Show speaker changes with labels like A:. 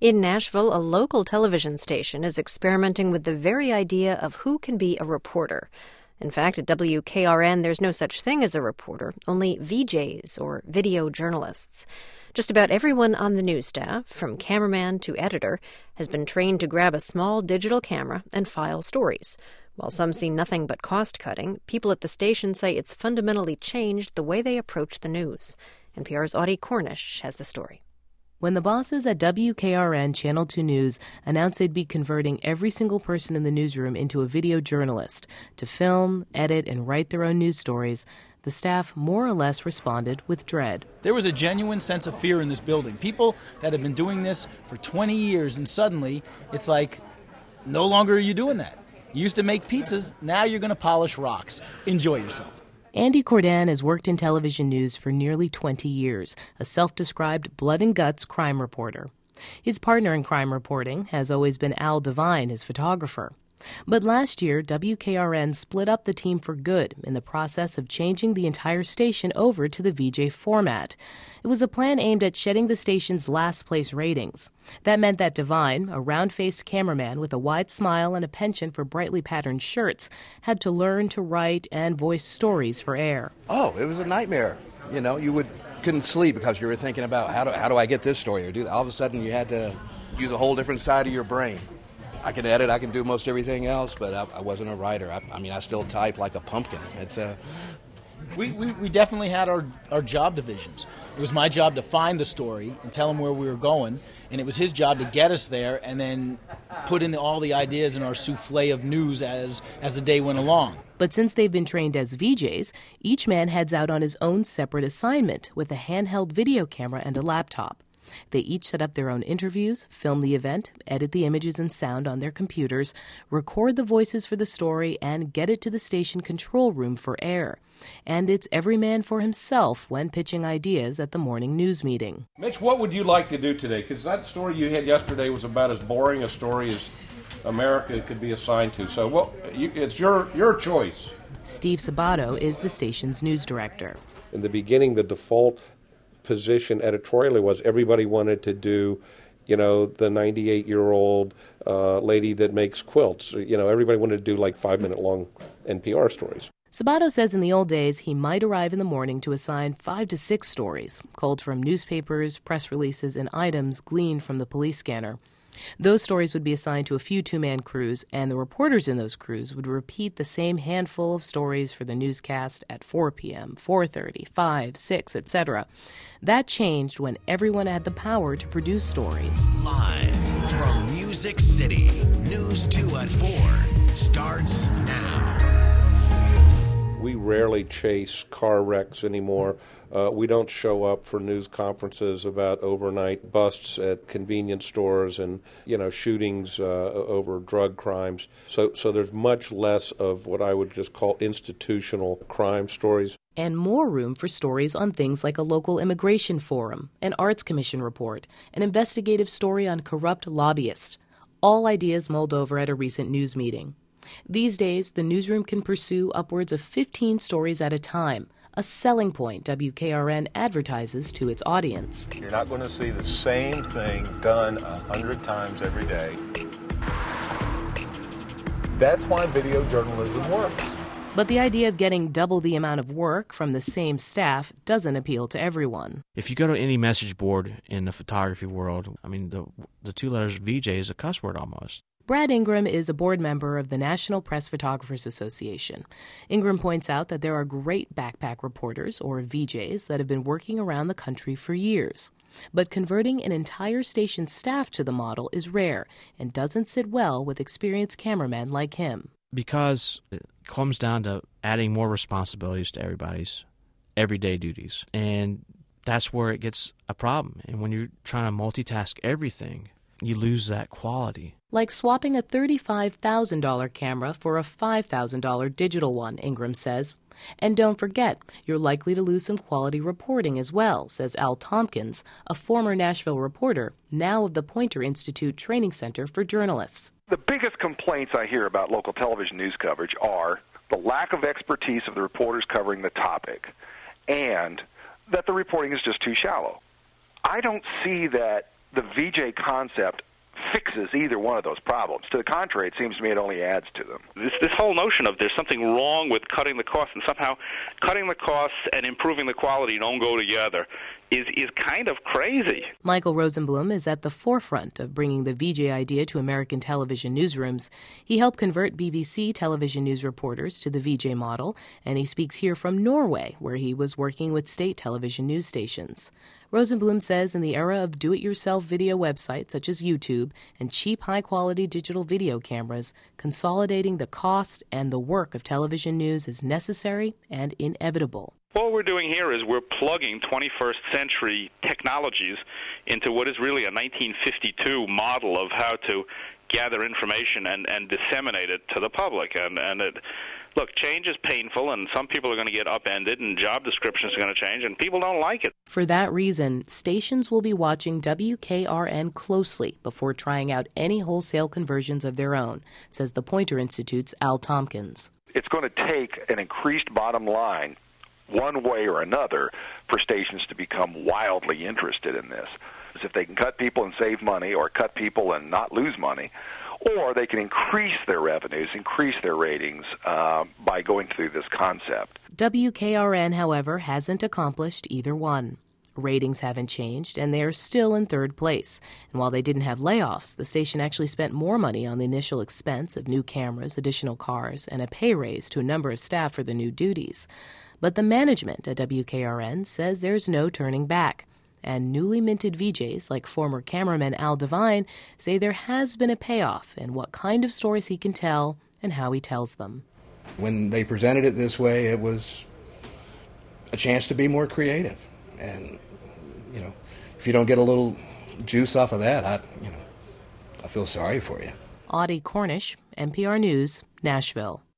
A: In Nashville, a local television station is experimenting with the very idea of who can be a reporter. In fact, at WKRN, there's no such thing as a reporter, only VJs, or video journalists. Just about everyone on the news staff, from cameraman to editor, has been trained to grab a small digital camera and file stories. While some see nothing but cost-cutting, people at the station say it's fundamentally changed the way they approach the news. NPR's Audie Cornish has the story.
B: When the bosses at WKRN Channel 2 News announced they'd be converting every single person in the newsroom into a video journalist to film, edit, and write their own news stories, the staff more or less responded with dread.
C: There was a genuine sense of fear in this building. People that have been doing this for 20 years, and suddenly it's like, no longer are you doing that. You used to make pizzas, now you're going to polish rocks. Enjoy yourself.
B: Andy Cordan has worked in television news for nearly 20 years, a self-described blood-and-guts crime reporter. His partner in crime reporting has always been Al Devine, his photographer. But last year, WKRN split up the team for good in the process of changing the entire station over to the VJ format. It was a plan aimed at shedding the station's last-place ratings. That meant that Devine, a round-faced cameraman with a wide smile and a penchant for brightly patterned shirts, had to learn to write and voice stories for air.
D: Oh, it was a nightmare. You know, couldn't sleep because you were thinking about how do I get this story or do that. All of a sudden you had to use a whole different side of your brain. I can edit, I can do most everything else, but I wasn't a writer. I still type like a pumpkin.
C: We definitely had our job divisions. It was my job to find the story and tell him where we were going, and it was his job to get us there and then put in all the ideas in our souffle of news as the day went along.
B: But since they've been trained as VJs, each man heads out on his own separate assignment with a handheld video camera and a laptop. They each set up their own interviews, film the event, edit the images and sound on their computers, record the voices for the story, and get it to the station control room for air. And it's every man for himself when pitching ideas at the morning news meeting.
E: Mitch, what would you like to do today? Because that story you had yesterday was about as boring a story as America could be assigned to. So it's your choice.
B: Steve Sabato is the station's news director.
E: In the beginning, the default position editorially was everybody wanted to do, the 98-year-old lady that makes quilts. Everybody wanted to do like 5-minute long NPR stories.
B: Sabato says in the old days he might arrive in the morning to assign 5 to 6 stories, culled from newspapers, press releases, and items gleaned from the police scanner. Those stories would be assigned to a few two-man crews, and the reporters in those crews would repeat the same handful of stories for the newscast at 4 p.m., 4:30, 5, 6, etc. That changed when everyone had the power to produce stories.
F: Live from Music City, News 2 at 4 starts now.
E: We rarely chase car wrecks anymore. We don't show up for news conferences about overnight busts at convenience stores and, shootings over drug crimes. So there's much less of what I would just call institutional crime stories.
B: And more room for stories on things like a local immigration forum, an arts commission report, an investigative story on corrupt lobbyists. All ideas mulled over at a recent news meeting. These days, the newsroom can pursue upwards of 15 stories at a time, a selling point WKRN advertises to its audience.
G: You're not going to see the same thing done 100 times every day. That's why video journalism works.
B: But the idea of getting double the amount of work from the same staff doesn't appeal to everyone.
H: If you go to any message board in the photography world, the two letters VJ is a cuss word almost.
B: Brad Ingram is a board member of the National Press Photographers Association. Ingram points out that there are great backpack reporters, or VJs, that have been working around the country for years. But converting an entire station staff to the model is rare and doesn't sit well with experienced cameramen like him.
H: Because it comes down to adding more responsibilities to everybody's everyday duties. And that's where it gets a problem. And when you're trying to multitask everything, you lose that quality.
B: Like swapping a $35,000 camera for a $5,000 digital one, Ingram says. And don't forget, you're likely to lose some quality reporting as well, says Al Tompkins, a former Nashville reporter, now of the Poynter Institute Training Center for Journalists.
I: The biggest complaints I hear about local television news coverage are the lack of expertise of the reporters covering the topic and that the reporting is just too shallow. I don't see that the VJ concept fixes either one of those problems. To the contrary, it seems to me it only adds to them.
J: This whole notion of there's something wrong with cutting the costs, and somehow cutting the costs and improving the quality don't go together is kind of crazy.
B: Michael Rosenblum is at the forefront of bringing the VJ idea to American television newsrooms. He helped convert BBC television news reporters to the VJ model, and he speaks here from Norway, where he was working with state television news stations. Rosenblum says in the era of do-it-yourself video websites such as YouTube and cheap, high-quality digital video cameras, consolidating the cost and the work of television news is necessary and inevitable.
J: What we're doing here is we're plugging 21st century technologies into what is really a 1952 model of how to gather information and disseminate it to the public. Look, change is painful, and some people are going to get upended, and job descriptions are going to change, and people don't like it.
B: For that reason, stations will be watching WKRN closely before trying out any wholesale conversions of their own, says the Poynter Institute's Al Tompkins.
I: It's going to take an increased bottom line one way or another for stations to become wildly interested in this. If they can cut people and save money, or cut people and not lose money, or they can increase their revenues, increase their ratings by going through this concept.
B: WKRN, however, hasn't accomplished either one. Ratings haven't changed, and they are still in third place. And while they didn't have layoffs, the station actually spent more money on the initial expense of new cameras, additional cars, and a pay raise to a number of staff for the new duties. But the management at WKRN says there's no turning back. And newly minted VJs, like former cameraman Al Devine, say there has been a payoff in what kind of stories he can tell and how he tells them.
D: When they presented it this way, it was a chance to be more creative. And, if you don't get a little juice off of that, I feel sorry for you.
B: Audie Cornish, NPR News, Nashville.